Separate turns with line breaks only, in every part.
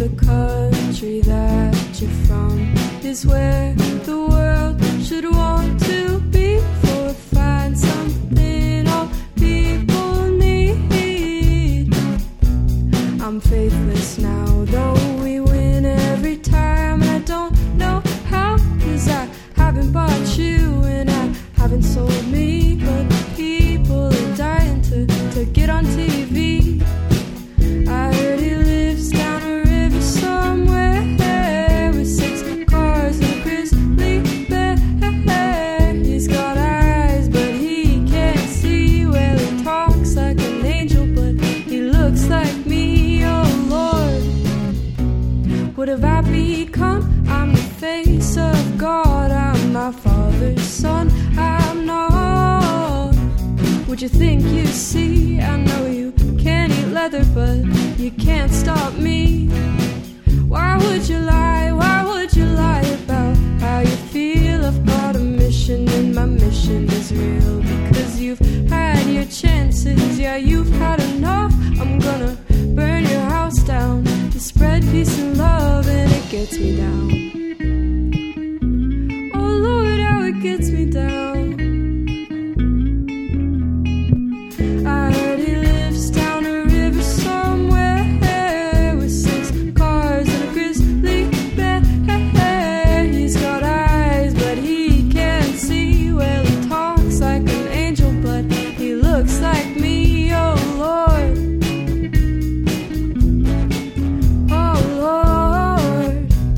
the country that you're from is where the world should want to be, for find something all people need. I'm faithless now, though we win every time. I don't know how, 'cause I haven't bought you and I haven't sold me, but people are dying to get on TV. I heard he lives down a river somewhere with 6 cars and a grizzly bear. He's got eyes, but he can't see. Well, he talks like an angel, but he looks like me. Oh Lord, what have I become? I'm the face of God. I'm my father's son. I'm not what you think you see. I know you can't eat leather, but you can't stop me. Why would you lie? Why would you lie about how you feel? I've got a mission and my mission is real, because you've had your chances. Yeah, you've had enough. I'm gonna burn your house down to spread peace and love, and it gets me down. Oh Lord, how it gets me down. I heard he lives down a river somewhere with 6 cars and a grizzly bear. He's got eyes, but he can't see. Well, he talks like an angel, but he looks like me. Oh Lord, oh Lord.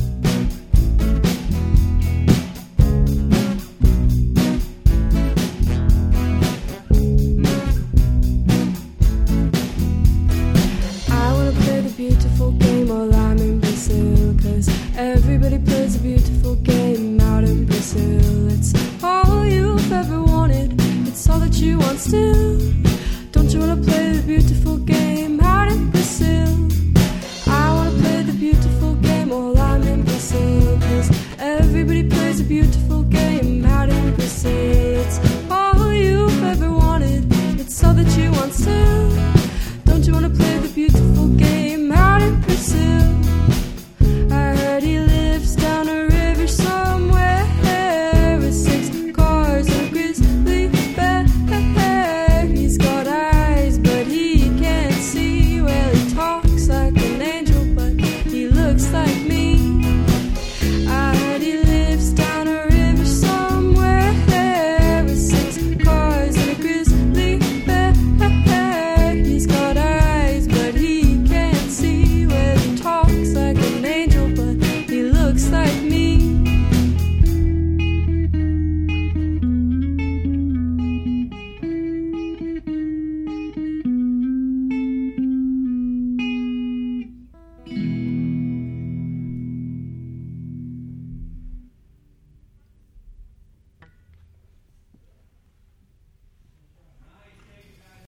I wanna play the beautiful game while I'm in Brazil, 'cause everybody plays a beautiful game out in Brazil. It's all you've ever wanted, it's all that you want still. Don't you wanna play the beautiful game out in Brazil? I wanna play the beautiful game while I'm in Brazil, 'cause everybody plays a beautiful